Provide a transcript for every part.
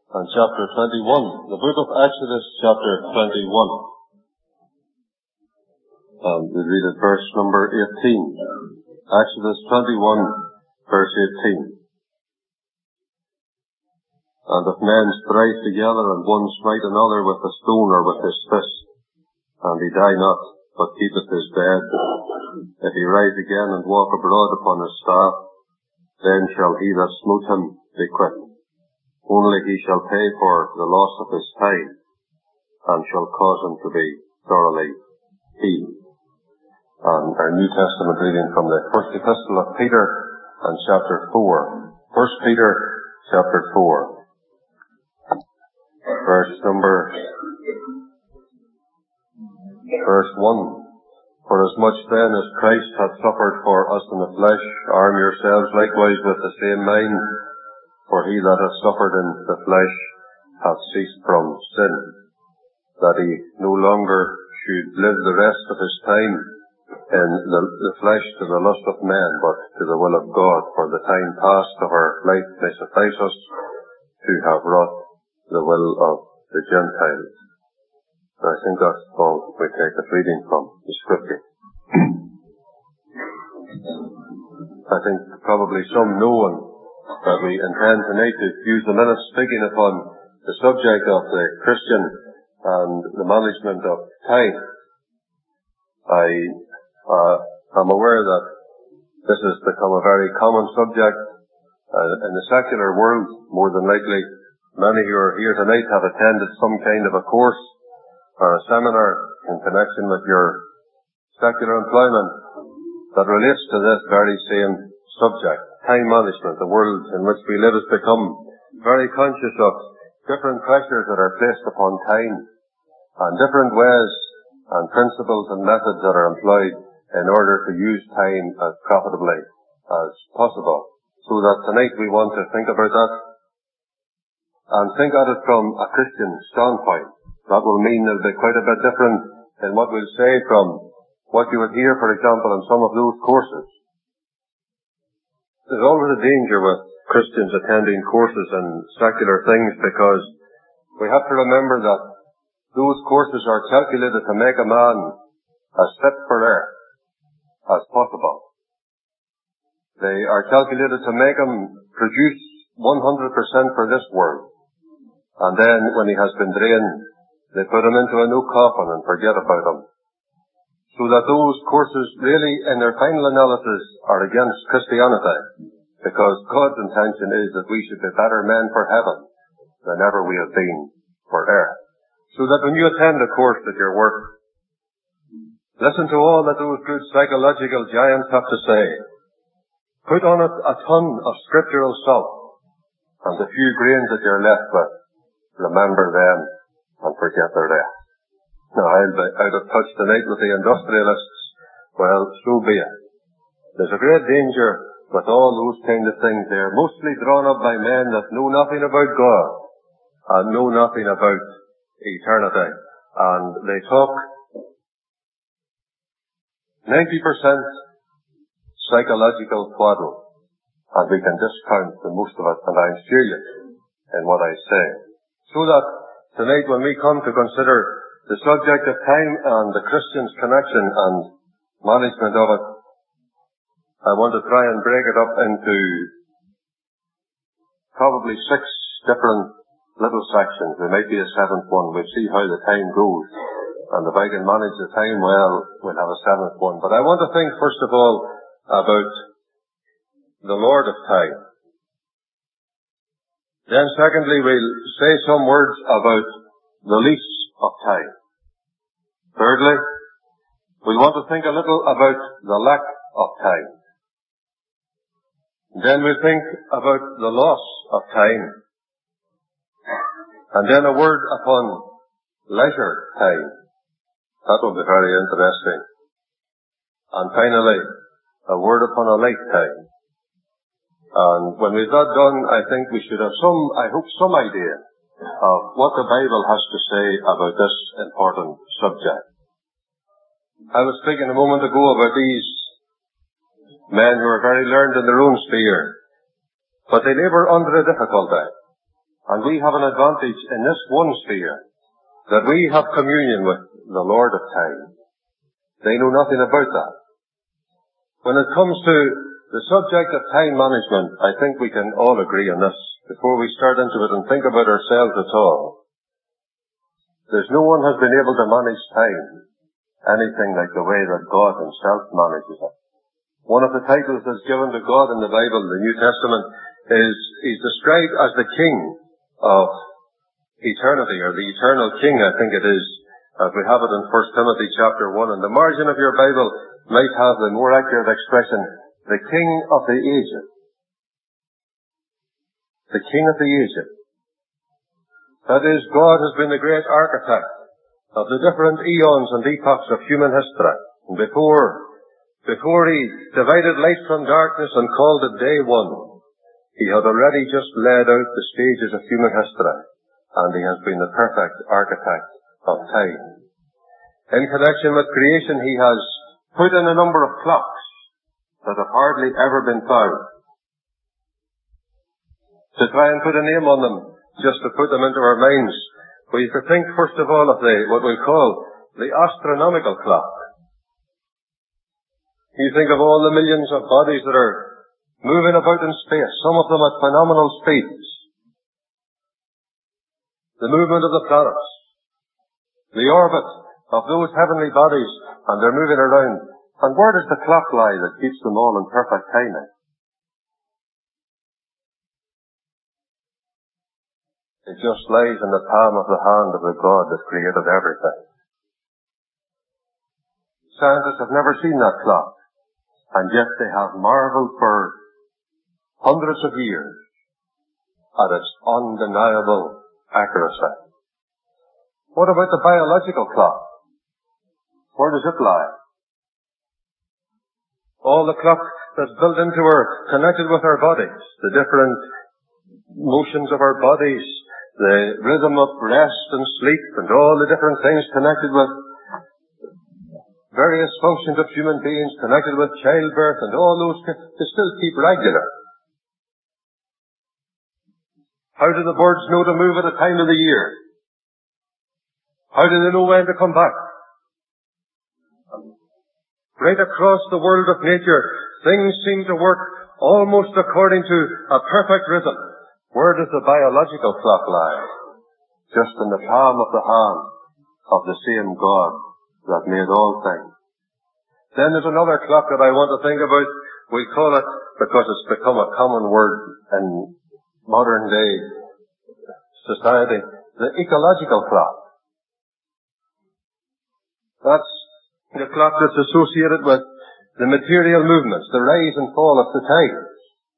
and chapter 21. The book of Exodus, chapter 21. And we read at verse number 18. Exodus 21, verse 18. And if men strive together, and one smite another with a stone or with his fist, and he die not, but keepeth his bed, if he rise again and walk abroad upon his staff, then shall he that smote him be quit. Only he shall pay for the loss of his time, and shall cause him to be thoroughly healed. And our New Testament reading from the first epistle of Peter, and chapter 4. 1 Peter, chapter 4. Verse 1. For as much then as Christ hath suffered for us in the flesh, arm yourselves likewise with the same mind. For he that hath suffered in the flesh hath ceased from sin, that he no longer should live the rest of his time in the flesh to the lust of men, but to the will of God. For the time past of our life may suffice us to have wrought the will of the Gentiles. I think that's all we take the reading from the Scripture. I think probably some knowing that we intend tonight to use the minute speaking upon the subject of the Christian and the management of time. I am aware that this has become a very common subject in the secular world. More than likely, many who are here tonight have attended some kind of a course or a seminar in connection with your secular employment that relates to this very same subject, time management. The world in which we live has become very conscious of different pressures that are placed upon time, and different ways and principles and methods that are employed in order to use time as profitably as possible. So that tonight we want to think about that and think at it from a Christian standpoint. That will mean it'll be quite a bit different in what we'll say from what you would hear, for example, in some of those courses. There's always a danger with Christians attending courses and secular things, because we have to remember that those courses are calculated to make a man as fit for earth as possible. They are calculated to make him produce 100% for this world. And then, when he has been drained, they put him into a new coffin and forget about him. So that those courses really, in their final analysis, are against Christianity. Because God's intention is that we should be better men for heaven than ever we have been for earth. So that when you attend a course at your work, listen to all that those good psychological giants have to say. Put on it a ton of scriptural salt, and the few grains that you're left with, remember them and forget the rest. Now, I'll be out of touch tonight with the industrialists. Well, so be it. There's a great danger with all those kind of things. They're mostly drawn up by men that know nothing about God and know nothing about eternity. And they talk 90% psychological twaddle, and we can discount the most of it, and I'm serious in what I say. So that tonight, when we come to consider the subject of time and the Christian's connection and management of it, I want to try and break it up into probably 6 different little sections. There might be a 7th one. We'll see how the time goes. And if I can manage the time well, we'll have a 7th one. But I want to think, first of all, about the Lord of time. Then secondly, we'll say some words about the lease of time. Thirdly, we want to think a little about the lack of time. Then we'll think about the loss of time. And then a word upon leisure time. That will be very interesting. And finally, a word upon a lifetime. And when we've that done, I think we should have some idea of what the Bible has to say about this important subject. I was speaking a moment ago about these men who are very learned in their own sphere, but they labour under a difficulty. And we have an advantage in this one sphere, that we have communion with the Lord of time. They know nothing about that. When it comes to the subject of time management, I think we can all agree on this before we start into it and think about ourselves at all. There's no one has been able to manage time anything like the way that God himself manages it. One of the titles that's given to God in the Bible, the New Testament, is he's described as the King of eternity, or the eternal King, I think it is, as we have it in 1 Timothy chapter 1. And the margin of your Bible might have the more accurate expression, the King of the ages. The King of the ages. That is, God has been the great architect of the different eons and epochs of human history. And before he divided light from darkness and called it day one, he had already just laid out the stages of human history, and he has been the perfect architect of time. In connection with creation, he has put in a number of clocks that have hardly ever been found. To try and put a name on them, just to put them into our minds, we could think first of all of what we call the astronomical clock. You think of all the millions of bodies that are moving about in space, some of them at phenomenal speeds. The movement of the planets, the orbit of those heavenly bodies, and they're moving around. And where does the clock lie that keeps them all in perfect timing? It just lies in the palm of the hand of the God that created everything. Scientists have never seen that clock, and yet they have marveled for hundreds of years at its undeniable accuracy. What about the biological clock? Where does it lie? All the clock that's built into connected with our bodies, the different motions of our bodies, the rhythm of rest and sleep, and all the different things connected with various functions of human beings, connected with childbirth, and all those to still keep regular. How do the birds know to move at a time of the year? How do they know when to come back? Right across the world of nature, things seem to work almost according to a perfect rhythm. Where does the biological clock lie? Just in the palm of the hand of the same God that made all things. Then there's another clock that I want to think about. We call it, because it's become a common word in modern day society, the ecological clock. That's the clock that's associated with the material movements, the rise and fall of the tides.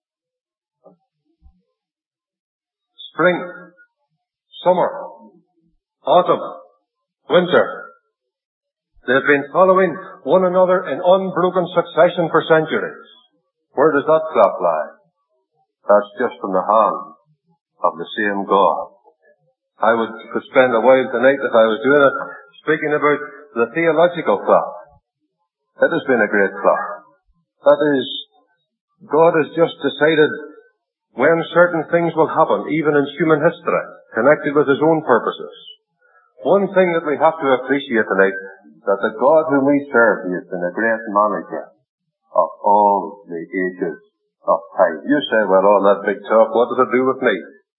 Spring, summer, autumn, winter. They've been following one another in unbroken succession for centuries. Where does that clock lie? That's just in the hand of the same God. I could spend a while tonight, if I was doing it, speaking about the theological clock. It has been a great clock. That is, God has just decided when certain things will happen, even in human history, connected with his own purposes. One thing that we have to appreciate tonight, that the God whom we serve, he has been a great manager of all the ages of time. You say, well, all that big talk, what does it do with me?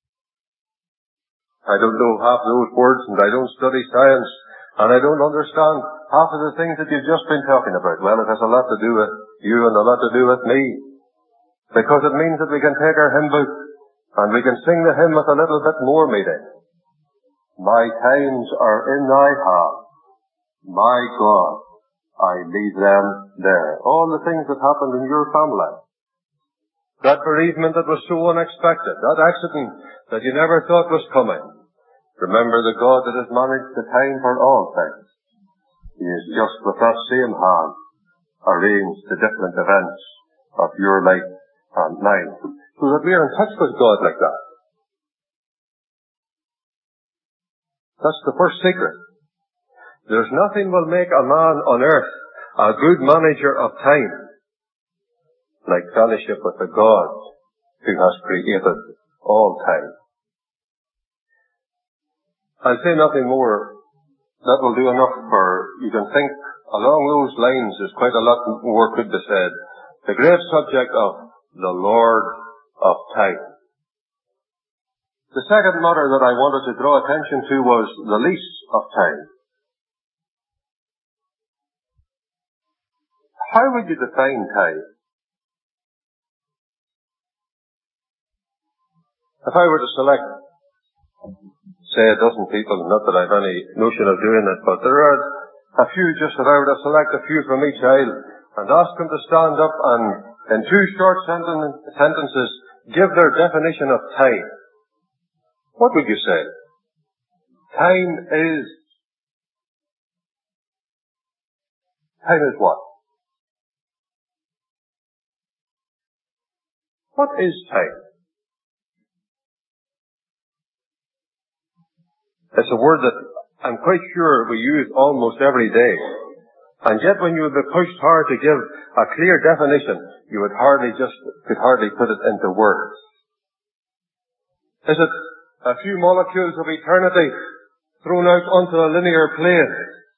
I don't know half those words, and I don't study science, and I don't understand half of the things that you've just been talking about. Well, it has a lot to do with you and a lot to do with me. Because it means that we can take our hymn book and we can sing the hymn with a little bit more meaning. My times are in thy hand. My God, I leave them there. All the things that happened in your family. That bereavement that was so unexpected. That accident that you never thought was coming. Remember the God that has managed the time for all things. He has just with that same hand arranged the different events of your life and mine, so that we are in touch with God like that. That's the first secret. There's nothing will make a man on earth a good manager of time like fellowship with the God who has created all time. I'll say nothing more. That will do enough for you can think along those lines. There's quite a lot more could be said. The great subject of the Lord of Time. The second matter that I wanted to draw attention to was the lease of time. How would you define time? If I were to select, say, a dozen people, not that I have any notion of doing it, but there are a few, just if I were to select a few from each aisle and ask them to stand up and in two short sentences give their definition of time, what would you say? Time is what? What is time? It's a word that I'm quite sure we use almost every day. And yet when you would be pushed hard to give a clear definition, you could hardly put it into words. Is it a few molecules of eternity thrown out onto a linear plane?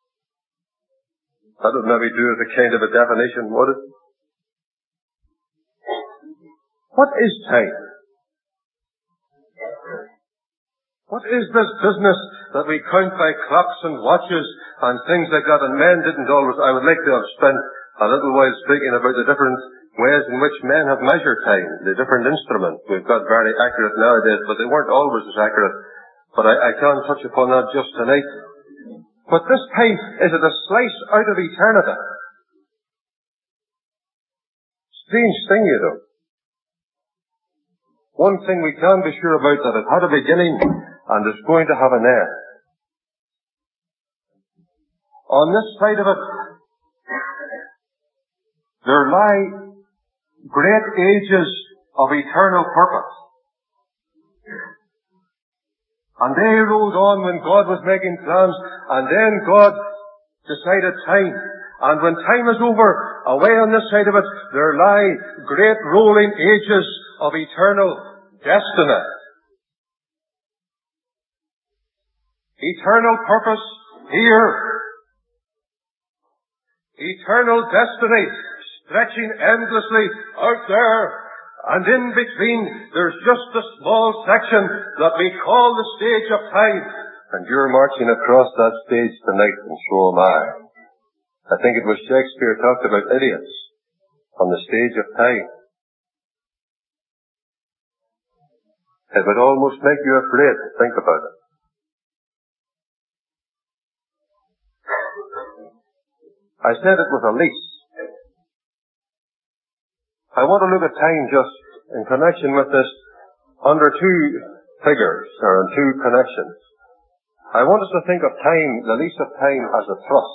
That would maybe do as a kind of a definition, would it? What is time? What is this business that we count by clocks and watches and things like that? And men didn't always. I would like to have spent a little while speaking about the different ways in which men have measured time, the different instruments. We've got very accurate nowadays, but they weren't always as accurate. But I can't touch upon that just tonight. But this time, is it a slice out of eternity? Strange thing, you know. One thing we can be sure about, that it had a beginning and is going to have an end. On this side of it, there lie great ages of eternal purpose. And they rolled on when God was making plans, and then God decided time. And when time is over, away on this side of it, there lie great rolling ages of eternal destiny. Eternal purpose here. Eternal destiny stretching endlessly out there. And in between, there's just a small section that we call the stage of time. And you're marching across that stage tonight, and so am I. I think it was Shakespeare talked about idiots on the stage of time. It would almost make you afraid to think about it. I said it was a lease. I want to look at time just in connection with this under two figures, or in two connections. I want us to think of time, the lease of time, as a trust.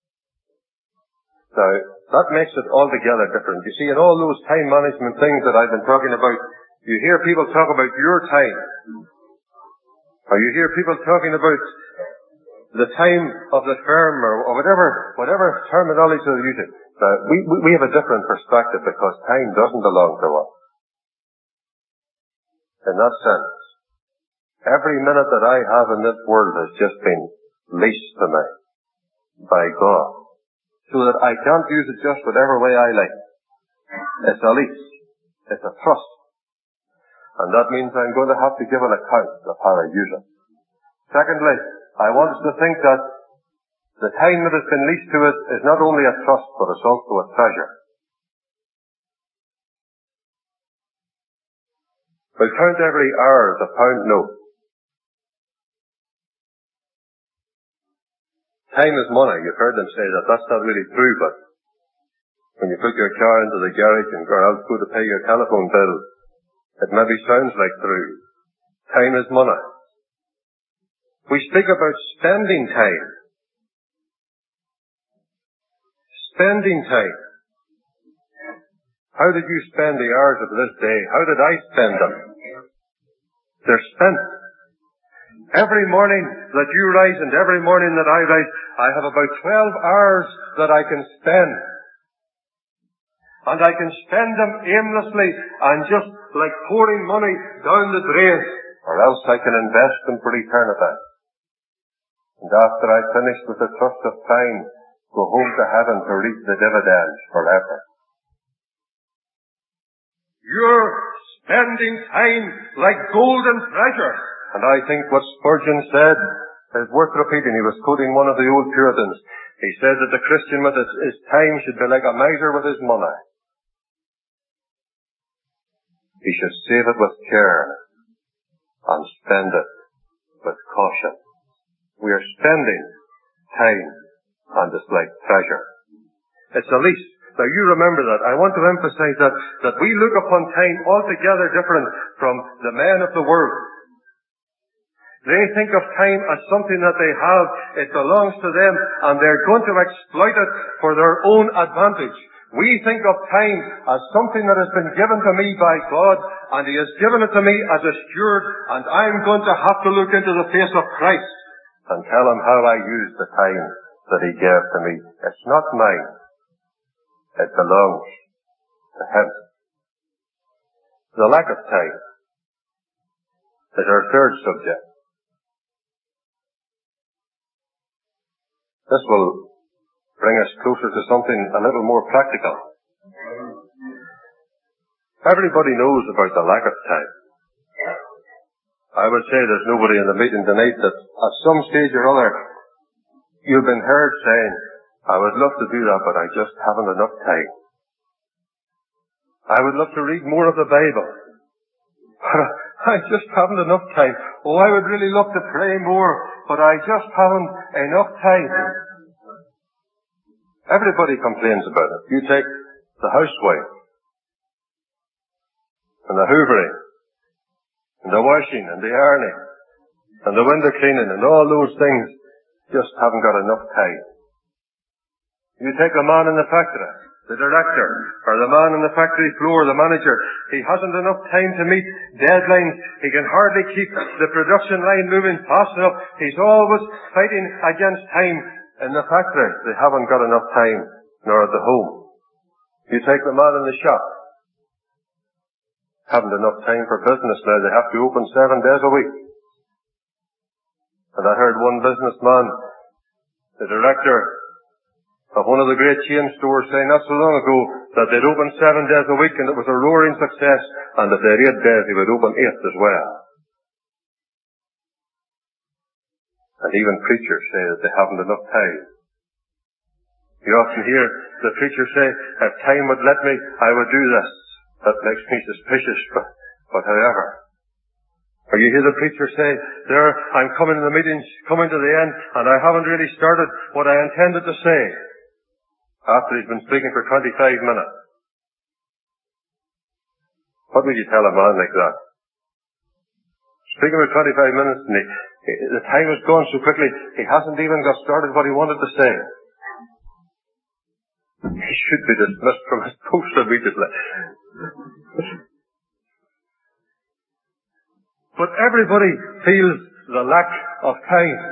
Now, that makes it altogether different. You see, in all those time management things that I've been talking about, you hear people talk about your time. Or you hear people talking about the time of the firm, or whatever terminology they're using. We have a different perspective because time doesn't belong to us. In that sense, every minute that I have in this world has just been leased to me by God, so that I can't use it just whatever way I like. It's a lease. It's a trust. And that means I'm going to have to give an account of how I use it. Secondly, I want us to think that the time that has been leased to us is not only a trust, but it's also a treasure. We'll count every hour as a pound note. Time is money. You've heard them say that. That's not really true, but when you put your car into the garage and go out to pay your telephone bill, it maybe sounds like true. Time is money. We speak about spending time. Spending time. How did you spend the hours of this day? How did I spend them? They're spent. Every morning that you rise and every morning that I rise, I have about 12 hours that I can spend. And I can spend them aimlessly and just like pouring money down the drain, or else I can invest them for eternity. and after I finish with the trust of time, go home to heaven to reap the dividends forever. You're spending time like golden treasure. And I think what Spurgeon said is worth repeating. He was quoting one of the old Puritans. He said that the Christian with his time should be like a miser with his money. He should save it with care and spend it with caution. We are spending time, and it's like treasure. It's the least. Now you remember that. I want to emphasize that we look upon time altogether different from the men of the world. They think of time as something that they have. It belongs to them, and they're going to exploit it for their own advantage. We think of time as something that has been given to me by God, and He has given it to me as a steward, and I'm going to have to look into the face of Christ and tell Him how I used the time that He gave to me. It's not mine. It belongs to Him. The lack of time is our third subject. This will bring us closer to something a little more practical. Everybody knows about the lack of time. I would say there's nobody in the meeting tonight that at some stage or other you've been heard saying, I would love to do that, but I just haven't enough time. I would love to read more of the Bible, but I just haven't enough time. Oh, I would really love to pray more, but I just haven't enough time. Everybody complains about it. You take the housewife, and the hoovering, and the washing, and the ironing, and the window cleaning, and all those things just haven't got enough time. You take a man in the factory, the director, or the man on the factory floor, the manager. He hasn't enough time to meet deadlines. He can hardly keep the production line moving fast enough. He's always fighting against time. In the factory, they haven't got enough time, nor at the home. You take the man in the shop, haven't enough time for business now. They have to open 7 days a week. And I heard one businessman, the director of one of the great chain stores, saying not so long ago that they'd open 7 days a week and it was a roaring success, and if they had 8 days, he would open 8 as well. And even preachers say that they haven't enough time. You often hear the preacher say, if time would let me, I would do this. That makes me suspicious, but however. Or you hear the preacher say, there, I'm coming to the meetings, coming to the end, and I haven't really started what I intended to say. After he's been speaking for 25 minutes. What would you tell a man like that? Speaking for 25 minutes, and the time has gone so quickly, he hasn't even got started what he wanted to say. He should be dismissed from his post immediately. But everybody feels the lack of time.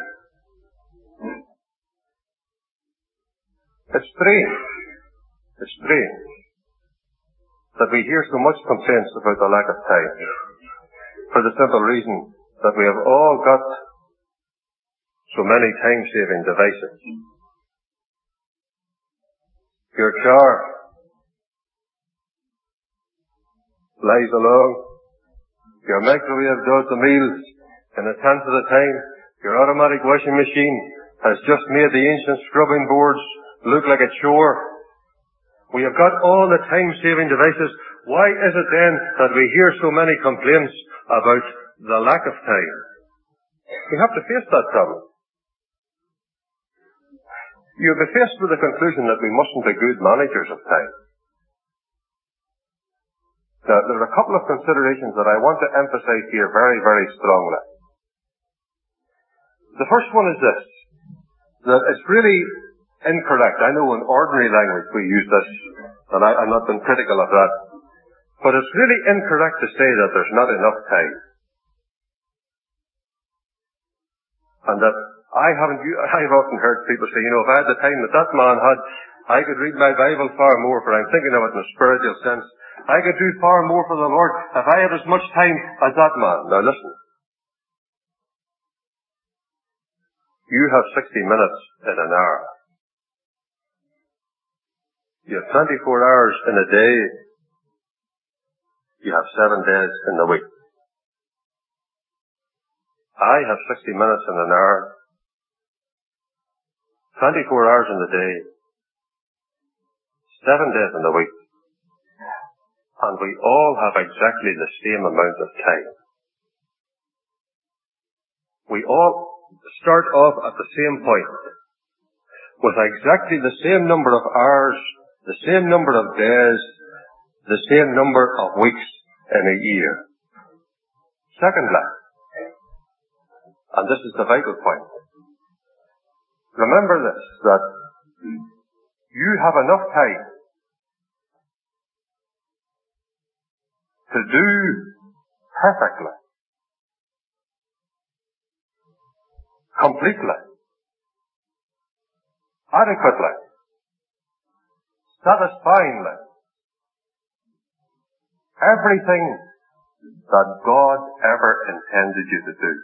It's strange that we hear so much complaints about the lack of time, for the simple reason that we have all got so many time-saving devices. Your car flies along, your microwave does the meals in a tenth of the time, your automatic washing machine has just made the ancient scrubbing boards look like a chore. We have got all the time-saving devices. Why is it then that we hear so many complaints about the lack of time? We have to face that problem. You'll be faced with the conclusion that we mustn't be good managers of time. Now, there are a couple of considerations that I want to emphasize here very, very strongly. The first one is this, that it's really incorrect. I know in ordinary language we use this, and I'm not being critical of that, but it's really incorrect to say that there's not enough time. And that I've often heard people say, if I had the time that that man had, I could read my Bible far more, for I'm thinking of it in a spiritual sense. I could do far more for the Lord if I had as much time as that man. Now listen. You have 60 minutes in an hour. You have 24 hours in a day. You have 7 days in the week. I have 60 minutes in an hour, 24 hours in the day, 7 days in the week, and we all have exactly the same amount of time. We all start off at the same point, with exactly the same number of hours, the same number of days, the same number of weeks in a year. Secondly, and this is the vital point, remember this, that you have enough time to do perfectly, completely, adequately, satisfyingly, everything that God ever intended you to do.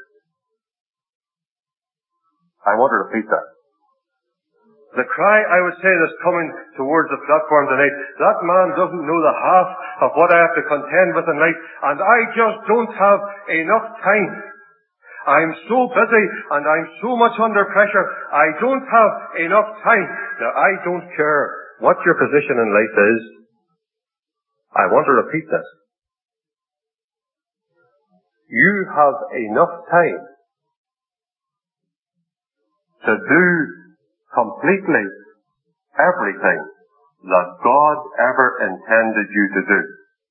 I want to repeat that. The cry, I would say, that's coming towards the platform tonight, that man doesn't know the half of what I have to contend with in life, and I just don't have enough time. I'm so busy, and I'm so much under pressure, I don't have enough time. Now, I don't care what your position in life is. I want to repeat this. You have enough time to do completely everything that God ever intended you to do.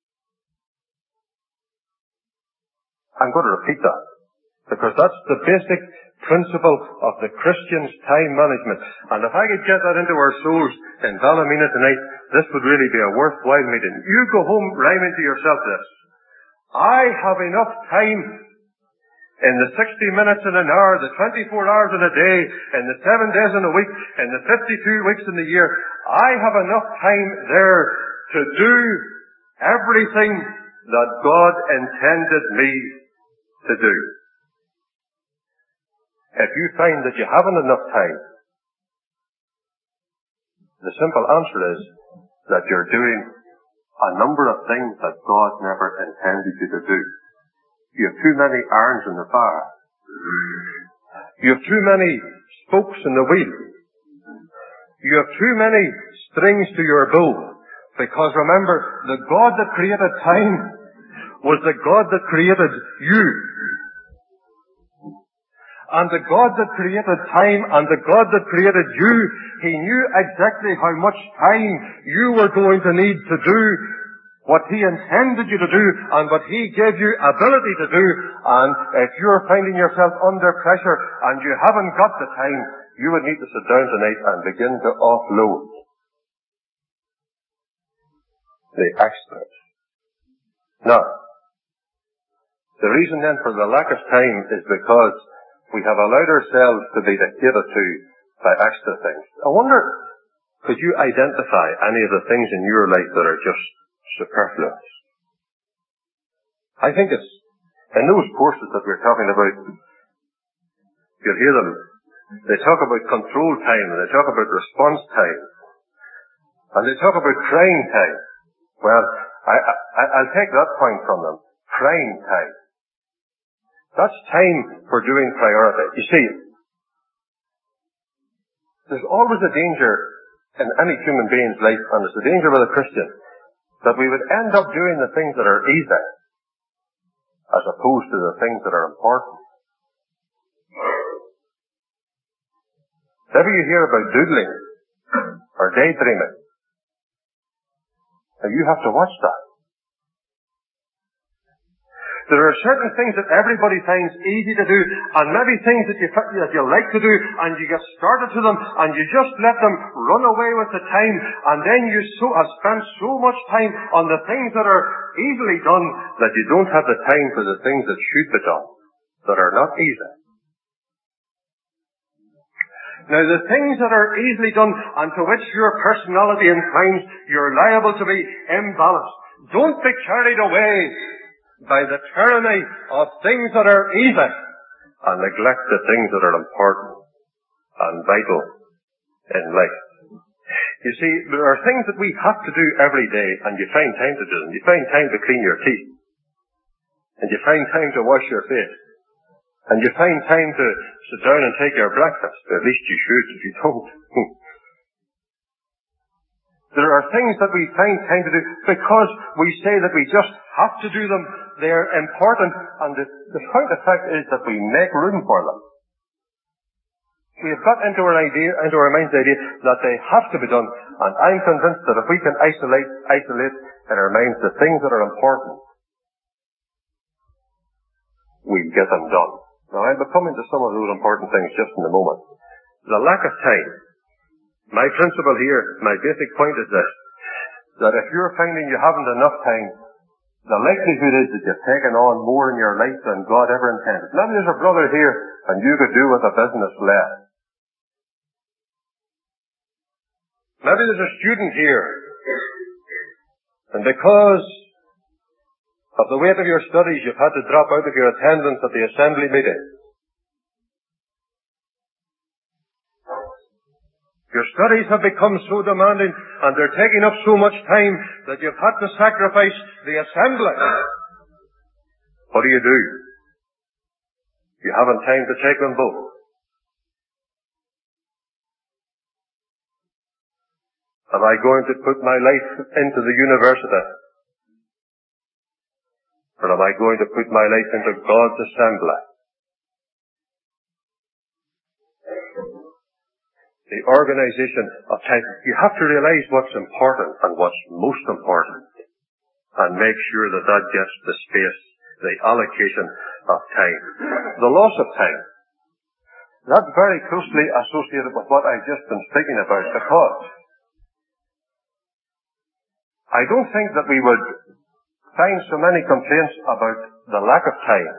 I'm going to repeat that, because that's the basic principle of the Christian's time management. And if I could get that into our souls in Ballymena tonight, this would really be a worthwhile meeting. You go home rhyming to yourself this: I have enough time in the 60 minutes in an hour, the 24 hours in a day, in the 7 days in a week, in the 52 weeks in the year. I have enough time there to do everything that God intended me to do. If you find that you haven't enough time, the simple answer is that you're doing a number of things that God never intended you to do. You have too many irons in the fire. You have too many spokes in the wheel. You have too many strings to your bow. Because remember, the God that created time was the God that created you. And the God that created time and the God that created you, He knew exactly how much time you were going to need to do what He intended you to do and what He gave you ability to do. And if you're finding yourself under pressure and you haven't got the time, you would need to sit down tonight and begin to offload the extras. Now, the reason then for the lack of time is because we have allowed ourselves to be dictated to by extra things. I wonder, could you identify any of the things in your life that are just superfluous? I think it's in those courses that we're talking about. You'll hear them. They talk about control time, and they talk about response time, and they talk about crying time. Well, I'll take that point from them. Crying time. That's time for doing priority. You see, there's always a danger in any human being's life, and it's a danger with a Christian, that we would end up doing the things that are easy as opposed to the things that are important. Ever you hear about doodling or daydreaming? And you have to watch that. There are certain things that everybody finds easy to do, and maybe things that you like to do, and you get started to them, and you just let them run away with the time, and then you have spent so much time on the things that are easily done that you don't have the time for the things that should be done, that are not easy. Now, the things that are easily done, and to which your personality inclines, you're liable to be imbalanced. Don't be carried away by the tyranny of things that are easy and neglect the things that are important. and vital in life. You see, there are things that we have to do every day, and you find time to do them. You find time to clean your teeth, and you find time to wash your face, and you find time to sit down and take your breakfast. At least you should if you don't. There are things that we find time to do because we say that we just have to do them. They're important, and the point of fact is that we make room for them. We have got into our mind's idea that they have to be done, and I'm convinced that if we can isolate in our minds the things that are important, we get them done. Now I'll be coming to some of those important things just in a moment. The lack of time. My principle here, my basic point is this, that if you're finding you haven't enough time, the likelihood is that you've taken on more in your life than God ever intended. Maybe there's a brother here, and you could do with a business less. Maybe there's a student here, and because of the weight of your studies, you've had to drop out of your attendance at the assembly meeting. Your studies have become so demanding, and they're taking up so much time that you've had to sacrifice the assembly. What do? You haven't time to take them both. Am I going to put my life into the university? Or am I going to put my life into God's assembly? The organization of time. You have to realize what's important and what's most important, and make sure that that gets the space, the allocation of time. The loss of time. That's very closely associated with what I've just been speaking about, because I don't think that we would find so many complaints about the lack of time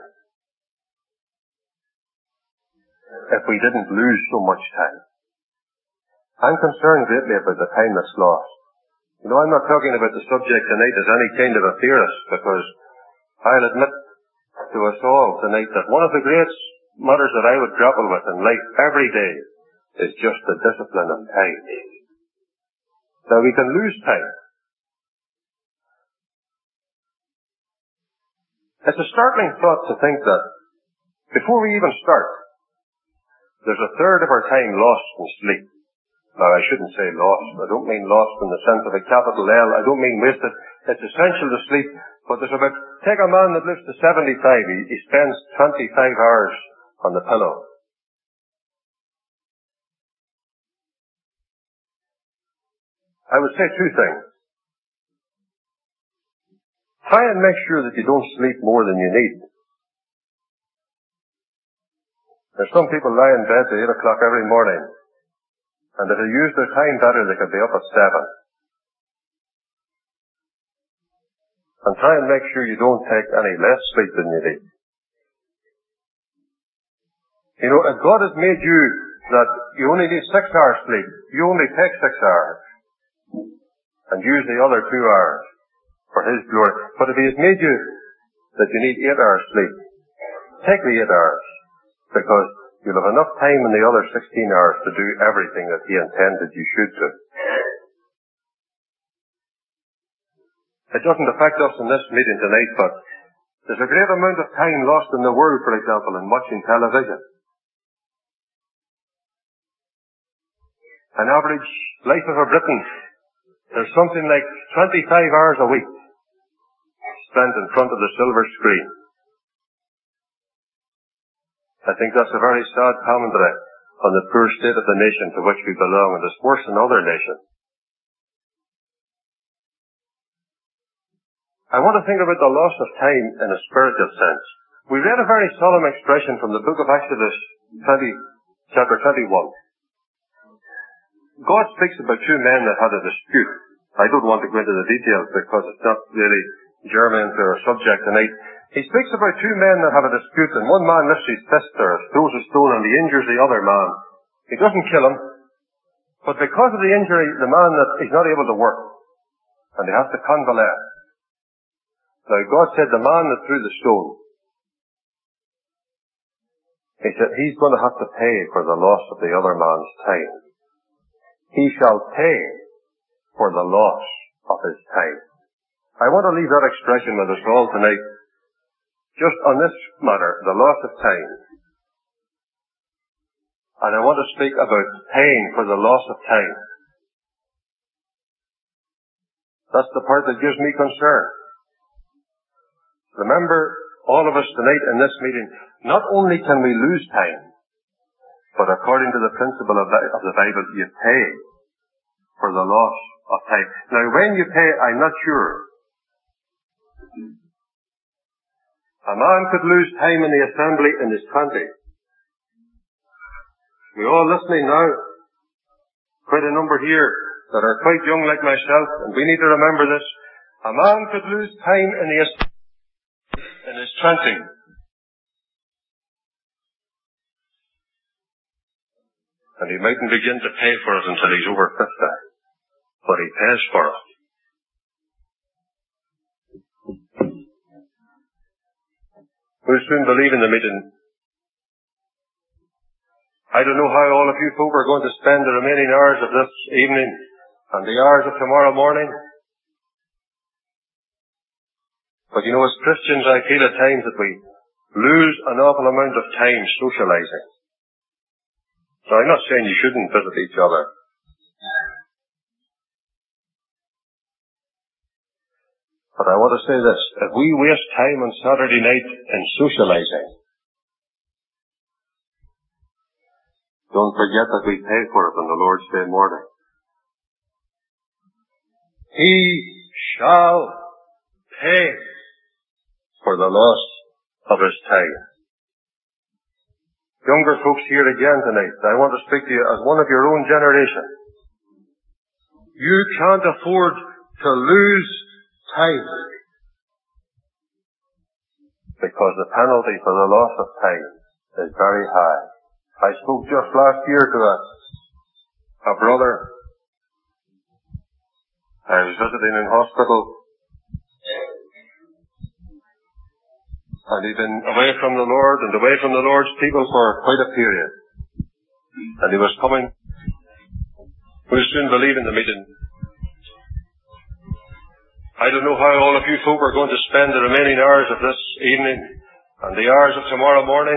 if we didn't lose so much time. I'm concerned greatly about the time that's lost. You know, I'm not talking about the subject tonight as any kind of a theorist, because I'll admit to us all tonight that one of the great matters that I would grapple with in life every day is just the discipline of time. Now, we can lose time. It's a startling thought to think that before we even start, there's a third of our time lost in sleep. Now, I shouldn't say lost. I don't mean lost in the sense of a capital L. I don't mean wasted. It's essential to sleep. But there's about, take a man that lives to 75. He spends 25 hours on the pillow. I would say two things. Try and make sure that you don't sleep more than you need. There's some people lie in bed at 8 o'clock every morning, and if they use their time better, they could be up at 7. And try and make sure you don't take any less sleep than you need. You know, if God has made you that you only need 6 hours sleep, you only take 6 hours and use the other 2 hours for His glory. But if He has made you that you need 8 hours sleep, take the 8 hours, because you'll have enough time in the other 16 hours to do everything that He intended you should do. It doesn't affect us in this meeting tonight, but there's a great amount of time lost in the world, for example, in watching television. An average life of a Briton, there's something like 25 hours a week spent in front of the silver screen. I think that's a very sad commentary on the poor state of the nation to which we belong, and it's worse than other nations. I want to think about the loss of time in a spiritual sense. We read a very solemn expression from the book of Exodus, chapter 21. God speaks about two men that had a dispute. I don't want to go into the details because it's not really germane to our subject tonight. He speaks about two men that have a dispute, and one man lifts his fist or throws a stone and he injures the other man. He doesn't kill him, but because of the injury, the man that is not able to work, and he has to convalesce. Now, God said the man that threw the stone, He said he's going to have to pay for the loss of the other man's time. He shall pay for the loss of his time. I want to leave that expression with us all tonight, just on this matter, the loss of time. And I want to speak about paying for the loss of time. That's the part that gives me concern. Remember, all of us tonight in this meeting, not only can we lose time, but according to the principle of the Bible, you pay for the loss of time. Now, when you pay, I'm not sure. A man could lose time in the assembly in his 20s. We're all listening now. Quite a number here that are quite young like myself, and we need to remember this. A man could lose time in the assembly in his 20s. And he mightn't begin to pay for it until he's over 50. But he pays for it. We'll soon believe in the meeting. I don't know how all of you folk are going to spend the remaining hours of this evening and the hours of tomorrow morning. But you know, as Christians, I feel at times that we lose an awful amount of time socializing. So I'm not saying you shouldn't visit each other. But I want to say this. If we waste time on Saturday night in socializing, don't forget that we pay for it on the Lord's Day morning. He shall pay for the loss of his time. Younger folks here again tonight, I want to speak to you as one of your own generation. You can't afford to lose time, because the penalty for the loss of time is very high. I spoke just last year to a brother. I was visiting in hospital, and he'd been away from the Lord and away from the Lord's people for quite a period. And he was coming. We'll soon believe in the meeting. I don't know how all of you folk are going to spend the remaining hours of this evening and the hours of tomorrow morning.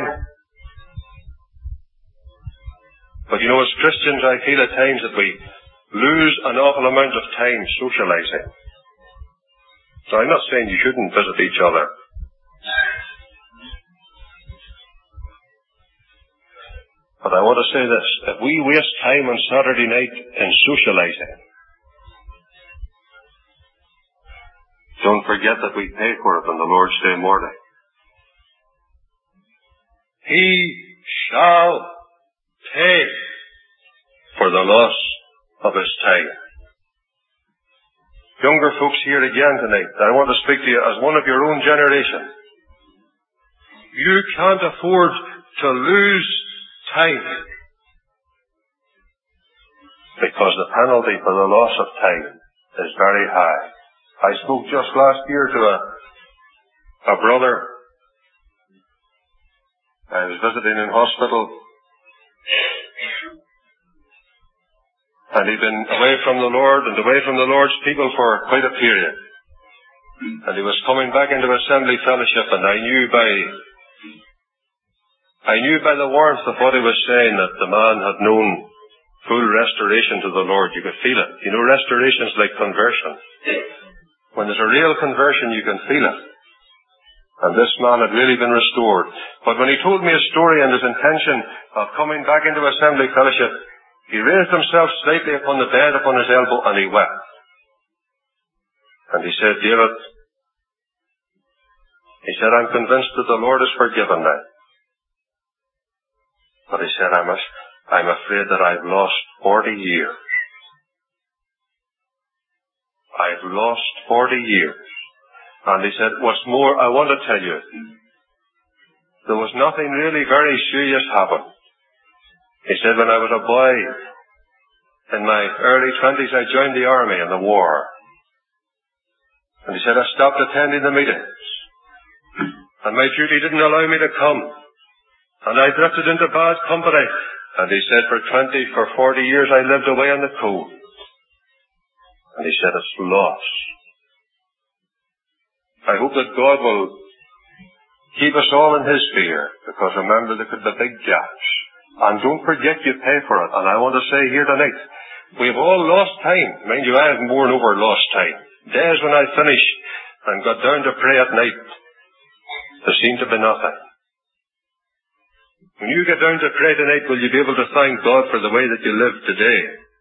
But you know, as Christians, I feel at times that we lose an awful amount of time socializing. So I'm not saying you shouldn't visit each other. But I want to say this. If we waste time on Saturday night in socializing, don't forget that we pay for it on the Lord's Day morning. He shall pay for the loss of his time. Younger folks here again tonight, I want to speak to you as one of your own generation. You can't afford to lose time, because the penalty for the loss of time is very high. I spoke just last year to a brother. I was visiting in hospital, and he'd been away from the Lord and away from the Lord's people for quite a period. And he was coming back into assembly fellowship, and I knew by the warmth of what he was saying that the man had known full restoration to the Lord. You could feel it. You know, restoration is like conversion. When there's a real conversion, you can feel it. And this man had really been restored. But when he told me his story and his intention of coming back into assembly fellowship, he raised himself slightly upon the bed upon his elbow and he wept. And he said, David, he said, I'm convinced that the Lord has forgiven me. But he said, I'm afraid that I've lost 40 years. I've lost 40 years. And he said, what's more, I want to tell you, there was nothing really very serious happened. He said, when I was a boy, in my early 20s, I joined the army in the war. And he said, I stopped attending the meetings. And my duty didn't allow me to come. And I drifted into bad company. And he said, for 40 years I lived away on the coast. And he said, it's loss. I hope that God will keep us all in his fear, because remember, there could be big gaps. And don't forget you pay for it. And I want to say here tonight, we've all lost time. Mind you, I have more than over lost time. Days when I finished and got down to pray at night, there seemed to be nothing. When you get down to pray tonight, will you be able to thank God for the way that you live today?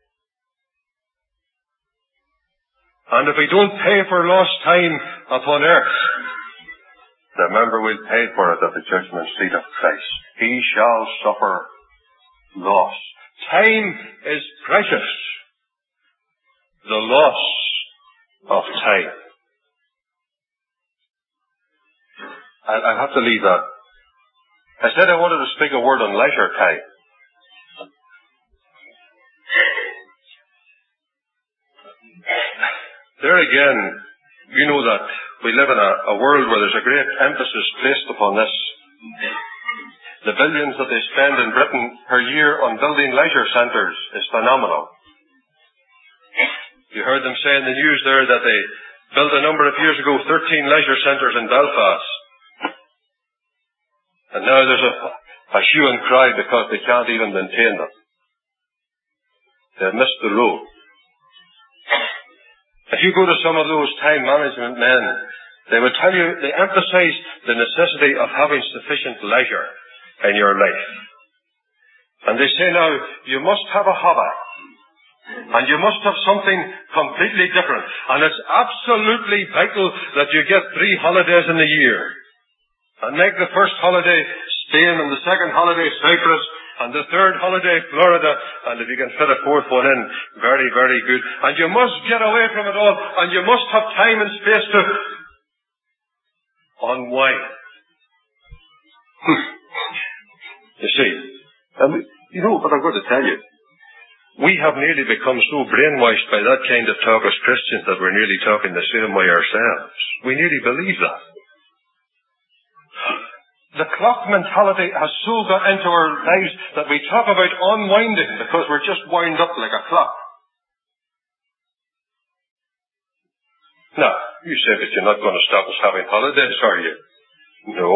And if we don't pay for lost time upon earth, remember we'll pay for it at the judgment seat of Christ. He shall suffer loss. Time is precious. The loss of time. I'll have to leave that. I said I wanted to speak a word on leisure time. There again, you know that we live in a world where there's a great emphasis placed upon this. The billions that they spend in Britain per year on building leisure centres is phenomenal. You heard them say in the news there that they built a number of years ago 13 leisure centres in Belfast. And now there's a hue and cry because they can't even maintain them. They've missed the road. If you go to some of those time management men, they would tell you, they emphasize the necessity of having sufficient leisure in your life. And they say now, you must have a hobby. And you must have something completely different. And it's absolutely vital that you get 3 holidays in the year. And make the first holiday Spain, and the second holiday Cyprus, and the third holiday Florida, and if you can fit a 4th one in, very, very good. And you must get away from it all, and you must have time and space to unwind. You see, you know what I'm going to tell you. We have nearly become so brainwashed by that kind of talk as Christians that we're nearly talking the same way ourselves. We nearly believe that. The clock mentality has so got into our lives that we talk about unwinding because we're just wound up like a clock. Now, you say that you're not going to stop us having holidays, are you? No.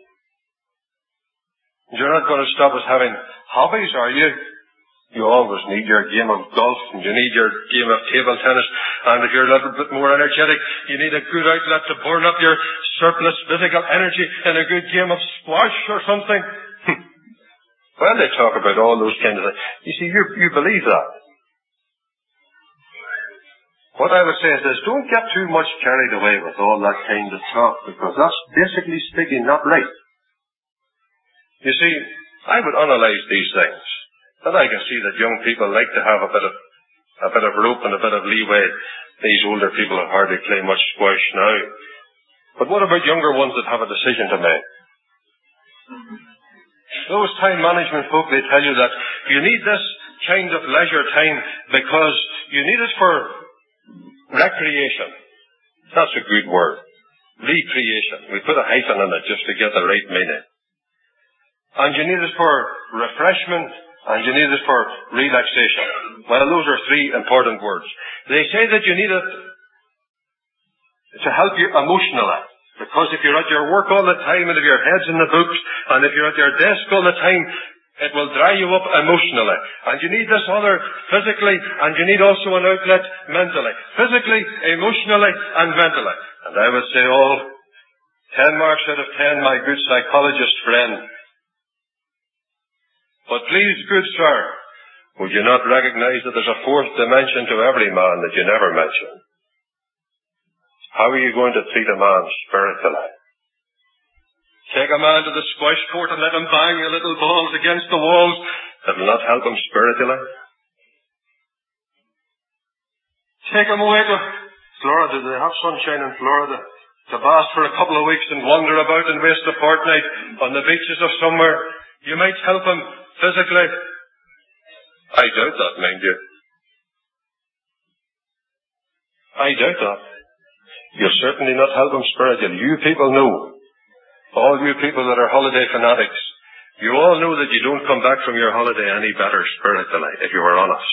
You're not going to stop us having hobbies, are you? You always need your game of golf, and you need your game of table tennis, and if you're a little bit more energetic, you need a good outlet to burn up your surplus physical energy in a good game of squash or something. Well, they talk about all those kinds of things. You see, you believe that. What I would say is this, don't get too much carried away with all that kind of talk, because that's basically speaking not right. You see, I would analyse these things. And I can see that young people like to have a bit of rope and a bit of leeway. These older people have hardly play much squash now. But what about younger ones that have a decision to make? Those time management folk, they tell you that you need this kind of leisure time because you need it for recreation. That's a good word. Recreation. We put a hyphen on it just to get the right meaning. And you need it for refreshment. And you need it for relaxation. Well, those are 3 important words. They say that you need it to help you emotionally. Because if you're at your work all the time, and if your head's in the books, and if you're at your desk all the time, it will dry you up emotionally. And you need this other physically, and you need also an outlet mentally. Physically, emotionally, and mentally. And I would say 10 marks out of 10, my good psychologist friend. But please, good sir, would you not recognize that there's a 4th dimension to every man that you never mention? How are you going to treat a man spiritually? Take a man to the squash court and let him bang the little balls against the walls. That will not help him spiritually. Take him away to Florida. Do they have sunshine in Florida? To bask for a couple of weeks and wander about and waste a fortnight on the beaches of somewhere. You might help him physically. I doubt that, mind you. I doubt that. You'll certainly not help him spiritually. You people know. All you people that are holiday fanatics. You all know that you don't come back from your holiday any better spiritually, if you were honest.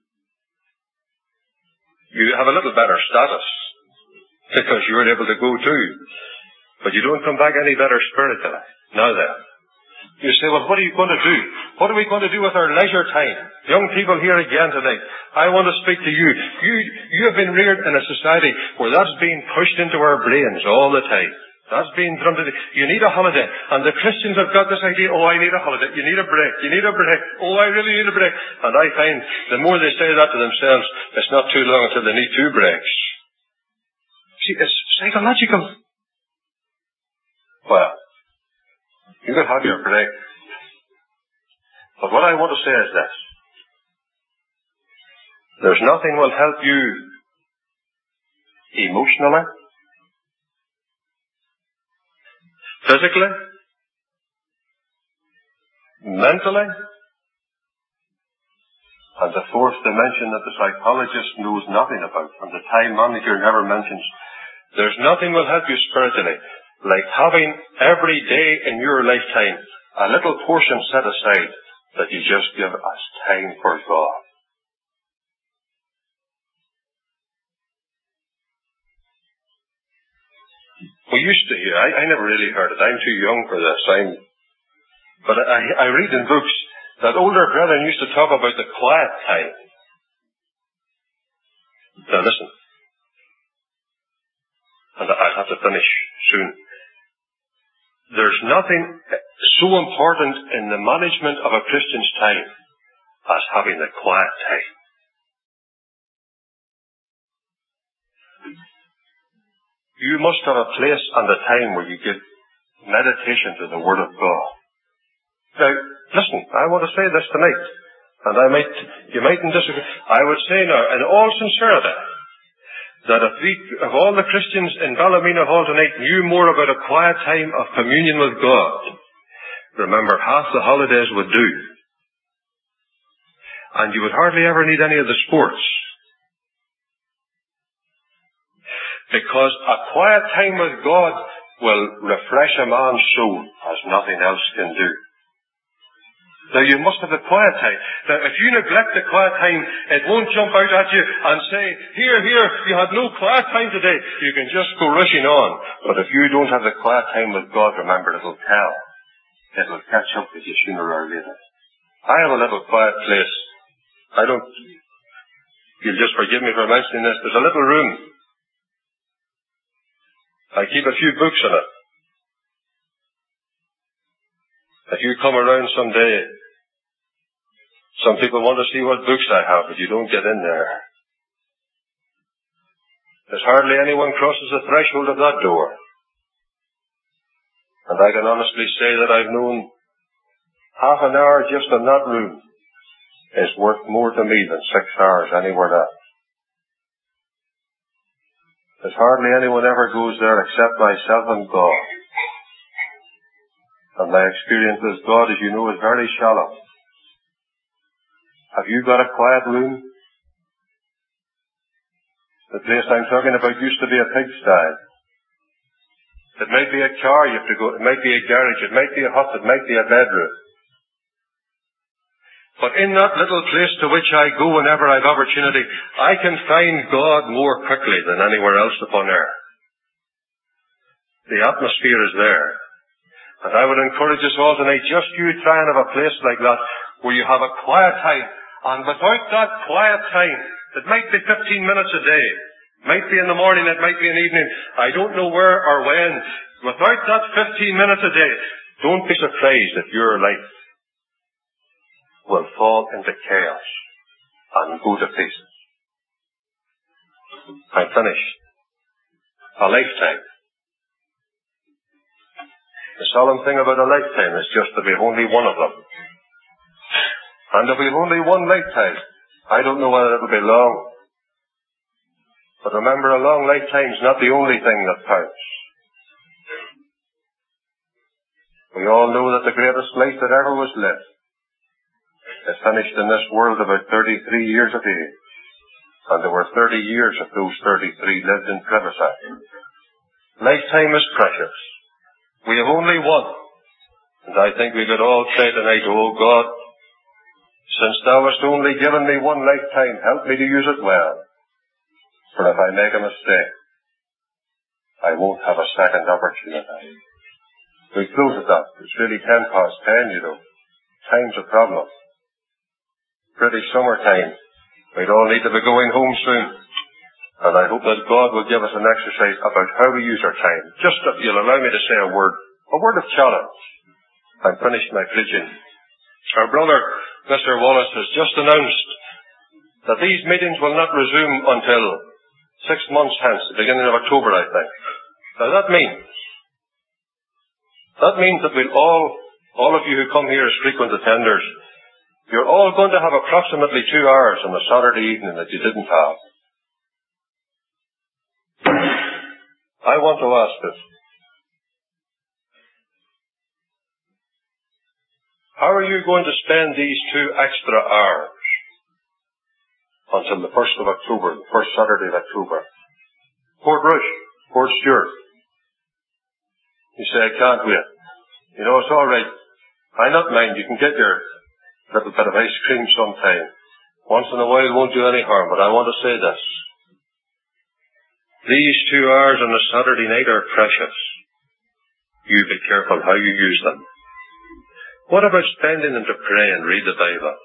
You have a little better status, because you were able to go too. But you don't come back any better spiritually. Now then, you say, well, what are you going to do? What are we going to do with our leisure time? Young people here again tonight, I want to speak to you. You have been reared in a society where that's being pushed into our brains all the time. That's being drummed into. You need a holiday. And the Christians have got this idea, oh, I need a holiday. You need a break. You need a break. Oh, I really need a break. And I find the more they say that to themselves, it's not too long until they need 2 breaks. See, it's psychological. Well, you can have your break. But what I want to say is this. There's nothing will help you emotionally, physically, mentally, and the 4th dimension that the psychologist knows nothing about, and the time manager never mentions. There's nothing will help you spiritually like having every day in your lifetime a little portion set aside that you just give as time for God. We used to hear, I never really heard it, I'm too young for this, but I read in books that older brethren used to talk about the quiet time. Now listen, and I'll have to finish soon. There's nothing so important in the management of a Christian's time as having the quiet time. You must have a place and a time where you give meditation to the Word of God. Now, listen, I want to say this tonight, and you mightn't disagree. I would say now, in all sincerity, that if all the Christians in Ballymena Hall tonight knew more about a quiet time of communion with God, remember, half the holidays would do. And you would hardly ever need any of the sports. Because a quiet time with God will refresh a man's soul as nothing else can do. Now you must have the quiet time. Now if you neglect the quiet time, it won't jump out at you and say, here, you had no quiet time today. You can just go rushing on. But if you don't have the quiet time with God, remember, it'll tell. It'll catch up with you sooner or later. I have a little quiet place. You'll just forgive me for mentioning this. There's a little room. I keep a few books in it. If you come around someday, some people want to see what books I have, but you don't get in there. There's hardly anyone crosses the threshold of that door. And I can honestly say that I've known half an hour just in that room is worth more to me than 6 hours anywhere else. There's hardly anyone ever goes there except myself and God. And my experience with God, as you know, is very shallow. Have you got a quiet room? The place I'm talking about used to be a pigsty. It might be a car you have to go, it might be a garage, it might be a hut, it might be a bedroom. But in that little place to which I go whenever I've opportunity, I can find God more quickly than anywhere else upon earth. The atmosphere is there. And I would encourage us all tonight, just you try and have a place like that where you have a quiet time. And without that quiet time, it might be 15 minutes a day. It might be in the morning, it might be in the evening. I don't know where or when. Without that 15 minutes a day, don't be surprised if your life will fall into chaos and go to pieces. I'm finished. A lifetime. The solemn thing about a lifetime is just that we've only one of them. And if we've only one lifetime, I don't know whether it'll be long. But remember, a long lifetime's not the only thing that counts. We all know that the greatest life that ever was lived is finished in this world about 33 years of age. And there were 30 years of those 33 lived in privacy. Lifetime is precious. We have only one. And I think we could all say tonight, "Oh God, since thou hast only given me one lifetime, help me to use it well. For if I make a mistake, I won't have a second opportunity." We close at that. It's really 10:10, you know. Time's a problem. Pretty summertime. We'd all need to be going home soon. And I hope that God will give us an exercise about how we use our time. Just if you'll allow me to say a word of challenge. I'm finished my preaching. Our brother, Mr. Wallace, has just announced that these meetings will not resume until 6 months hence, the beginning of October, I think. Now that means that we'll all of you who come here as frequent attenders, you're all going to have approximately 2 hours on a Saturday evening that you didn't have. I want to ask this. How are you going to spend these 2 extra hours until the 1st of October, the first Saturday of October? Portrush, Port Stewart. You say, "I can't wait." You know, it's all right. I not mind. You can get your little bit of ice cream sometime. Once in a while won't do any harm, but I want to say this. These 2 hours on a Saturday night are precious. You be careful how you use them. What about spending them to pray and read the Bible?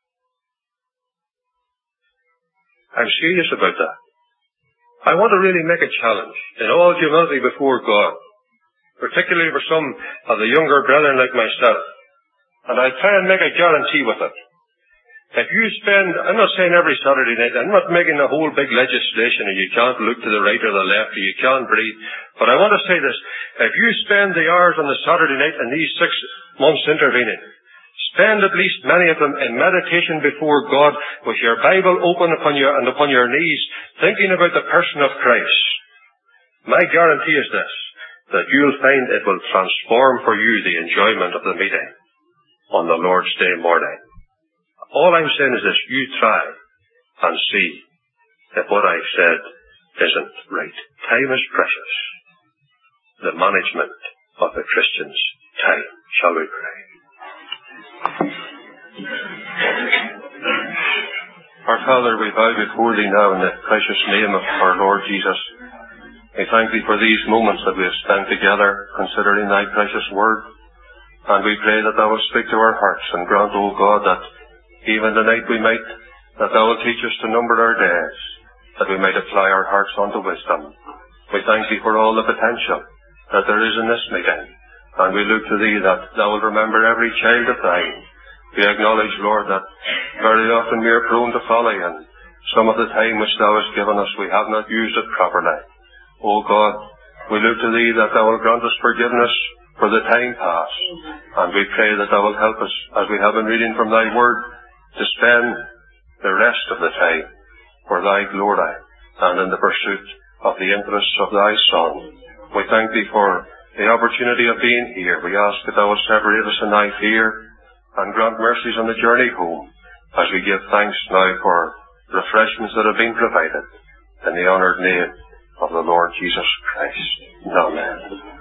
I'm serious about that. I want to really make a challenge in all humility before God, particularly for some of the younger brethren like myself. And I try and make a guarantee with it. If you spend, I'm not saying every Saturday night, I'm not making a whole big legislation and you can't look to the right or the left or you can't breathe, but I want to say this. If you spend the hours on the Saturday night in these 6 months intervening, spend at least many of them in meditation before God with your Bible open upon your knees, thinking about the person of Christ. My guarantee is this, that you'll find it will transform for you the enjoyment of the meeting on the Lord's Day morning. All I'm saying is this, you try and see if what I've said isn't right. Time is precious. The management of the Christian's time. Shall we pray? Our Father, we bow before Thee now in the precious name of our Lord Jesus. We thank Thee for these moments that we have spent together considering Thy precious word. And we pray that Thou wilt speak to our hearts and grant, O God, that even tonight that Thou wilt teach us to number our days, that we might apply our hearts unto wisdom. We thank Thee for all the potential that there is in this meeting, and we look to Thee that Thou wilt remember every child of Thine. We acknowledge, Lord, that very often we are prone to folly, and some of the time which Thou hast given us, we have not used it properly. O God, we look to Thee that Thou wilt grant us forgiveness for the time past, and we pray that Thou wilt help us, as we have been reading from Thy word, to spend the rest of the time for Thy glory and in the pursuit of the interests of Thy Son. We thank Thee for the opportunity of being here. We ask that Thou wilt separate us in Thy fear and grant mercies on the journey home, as we give thanks now for refreshments that have been provided, in the honoured name of the Lord Jesus Christ. Amen.